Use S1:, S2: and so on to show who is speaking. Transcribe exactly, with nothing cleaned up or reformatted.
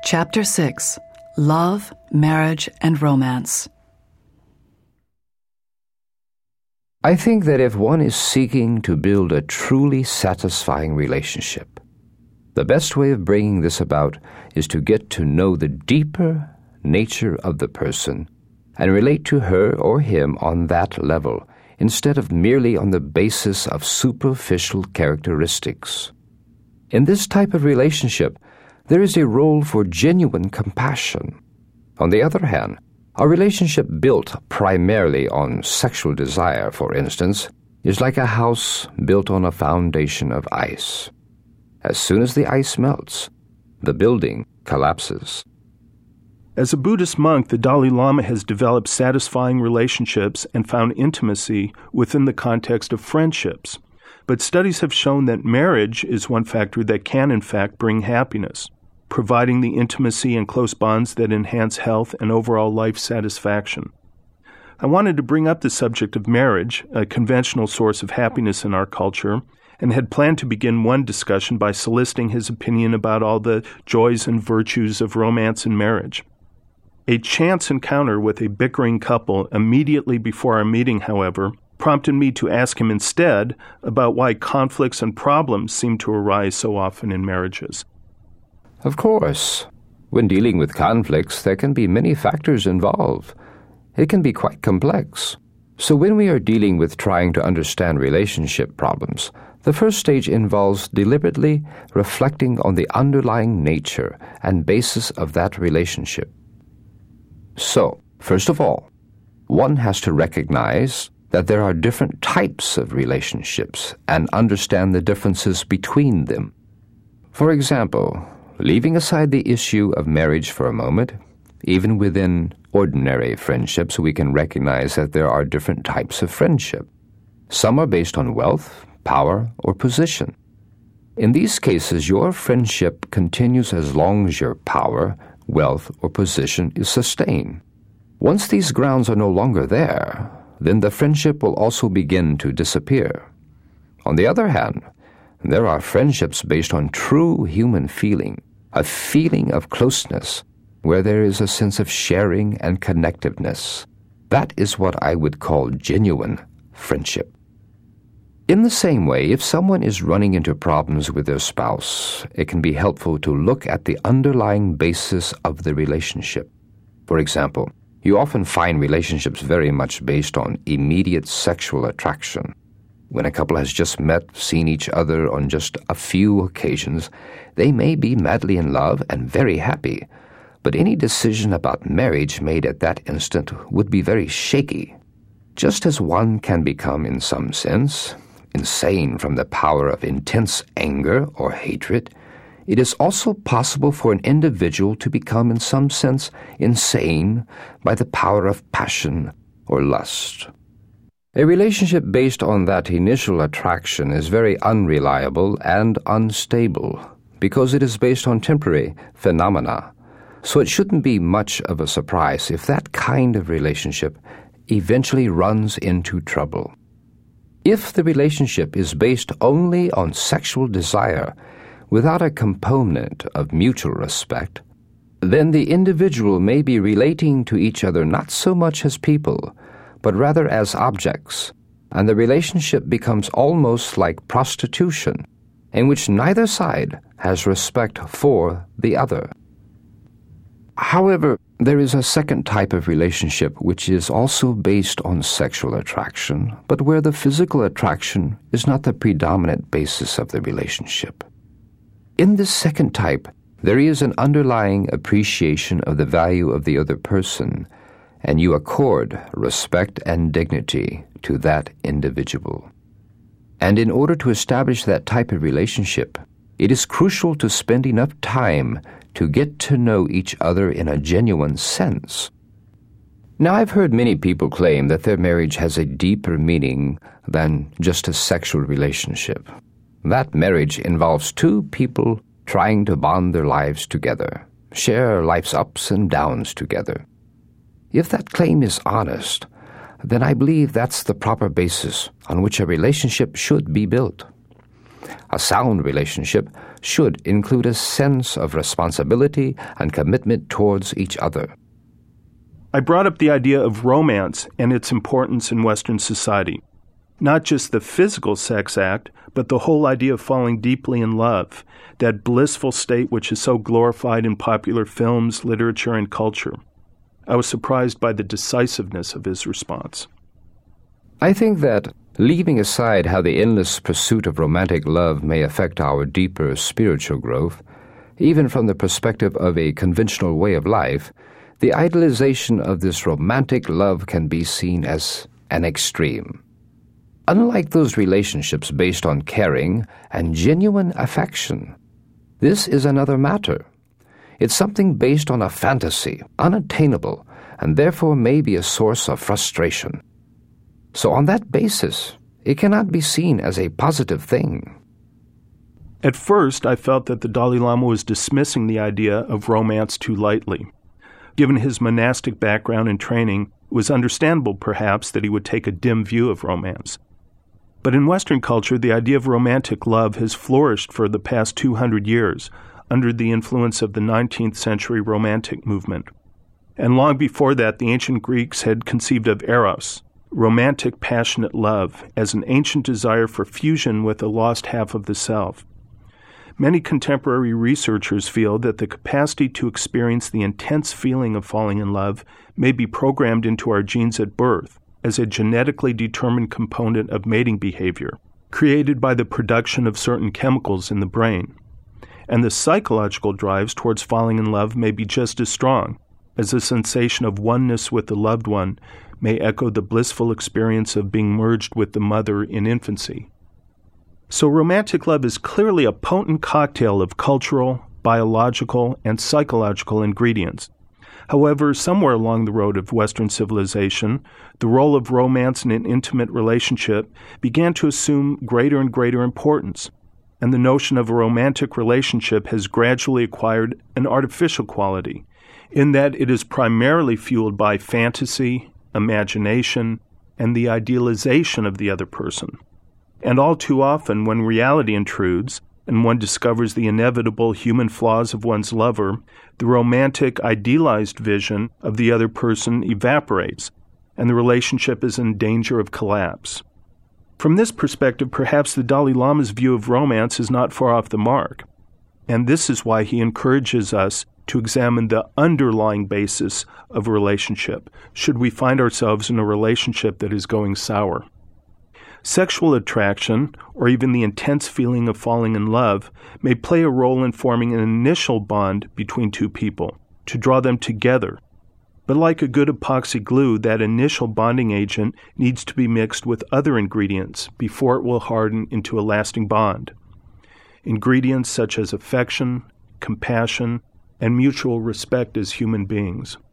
S1: Chapter six, Love, Marriage, and Romance.
S2: I think that if one is seeking to build a truly satisfying relationship, the best way of bringing this about is to get to know the deeper nature of the person and relate to her or him on that level, instead of merely on the basis of superficial characteristics. In this type of relationship, there is a role for genuine compassion. On the other hand, a relationship built primarily on sexual desire, for instance, is like a house built on a foundation of ice. As soon as the ice melts, the building collapses.
S3: As a Buddhist monk, the Dalai Lama has developed satisfying relationships and found intimacy within the context of friendships. But studies have shown that marriage is one factor that can, in fact, bring happiness, providing the intimacy and close bonds that enhance health and overall life satisfaction. I wanted to bring up the subject of marriage, a conventional source of happiness in our culture, and had planned to begin one discussion by soliciting his opinion about all the joys and virtues of romance and marriage. A chance encounter with a bickering couple immediately before our meeting, however, prompted me to ask him instead about why conflicts and problems seem to arise so often in marriages.
S2: Of course, when dealing with conflicts, there can be many factors involved. It can be quite complex. So when we are dealing with trying to understand relationship problems, the first stage involves deliberately reflecting on the underlying nature and basis of that relationship. So, first of all, one has to recognize that there are different types of relationships and understand the differences between them. For example, leaving aside the issue of marriage for a moment, even within ordinary friendships, we can recognize that there are different types of friendship. Some are based on wealth, power, or position. In these cases, your friendship continues as long as your power, wealth, or position is sustained. Once these grounds are no longer there, then the friendship will also begin to disappear. On the other hand, there are friendships based on true human feeling, a feeling of closeness, where there is a sense of sharing and connectiveness. That is what I would call genuine friendship. In the same way, if someone is running into problems with their spouse, it can be helpful to look at the underlying basis of the relationship. For example, you often find relationships very much based on immediate sexual attraction. When a couple has just met, seen each other on just a few occasions, they may be madly in love and very happy, but any decision about marriage made at that instant would be very shaky. Just as one can become, in some sense, insane from the power of intense anger or hatred, it is also possible for an individual to become, in some sense, insane by the power of passion or lust. A relationship based on that initial attraction is very unreliable and unstable because it is based on temporary phenomena. So it shouldn't be much of a surprise if that kind of relationship eventually runs into trouble. If the relationship is based only on sexual desire without a component of mutual respect, then the individual may be relating to each other not so much as people, but rather as objects, and the relationship becomes almost like prostitution, in which neither side has respect for the other. However, there is a second type of relationship which is also based on sexual attraction, but where the physical attraction is not the predominant basis of the relationship. In this second type, there is an underlying appreciation of the value of the other person, and you accord respect and dignity to that individual. And in order to establish that type of relationship, it is crucial to spend enough time to get to know each other in a genuine sense. Now, I've heard many people claim that their marriage has a deeper meaning than just a sexual relationship. That marriage involves two people trying to bond their lives together, share life's ups and downs together. If that claim is honest, then I believe that's the proper basis on which a relationship should be built. A sound relationship should include a sense of responsibility and commitment towards each other.
S3: I brought up the idea of romance and its importance in Western society. Not just the physical sex act, but the whole idea of falling deeply in love, that blissful state which is so glorified in popular films, literature, and culture. I was surprised by the decisiveness of his response.
S2: I think that, leaving aside how the endless pursuit of romantic love may affect our deeper spiritual growth, even from the perspective of a conventional way of life, the idealization of this romantic love can be seen as an extreme. Unlike those relationships based on caring and genuine affection, this is another matter. It's something based on a fantasy, unattainable, and therefore may be a source of frustration. So on that basis, it cannot be seen as a positive thing.
S3: At first, I felt that the Dalai Lama was dismissing the idea of romance too lightly. Given his monastic background and training, it was understandable, perhaps, that he would take a dim view of romance. But in Western culture, the idea of romantic love has flourished for the past two hundred years under the influence of the nineteenth century Romantic movement. And long before that, the ancient Greeks had conceived of eros, romantic passionate love, as an ancient desire for fusion with the lost half of the self. Many contemporary researchers feel that the capacity to experience the intense feeling of falling in love may be programmed into our genes at birth as a genetically determined component of mating behavior, created by the production of certain chemicals in the brain. And the psychological drives towards falling in love may be just as strong, as the sensation of oneness with the loved one may echo the blissful experience of being merged with the mother in infancy. So romantic love is clearly a potent cocktail of cultural, biological, and psychological ingredients. However, somewhere along the road of Western civilization, the role of romance in an intimate relationship began to assume greater and greater importance, and the notion of a romantic relationship has gradually acquired an artificial quality, in that it is primarily fueled by fantasy, imagination, and the idealization of the other person. And all too often, when reality intrudes, and one discovers the inevitable human flaws of one's lover, the romantic, idealized vision of the other person evaporates, and the relationship is in danger of collapse. From this perspective, perhaps the Dalai Lama's view of romance is not far off the mark, and this is why he encourages us to examine the underlying basis of a relationship, should we find ourselves in a relationship that is going sour. Sexual attraction, or even the intense feeling of falling in love, may play a role in forming an initial bond between two people, to draw them together. But like a good epoxy glue, that initial bonding agent needs to be mixed with other ingredients before it will harden into a lasting bond. Ingredients such as affection, compassion, and mutual respect as human beings.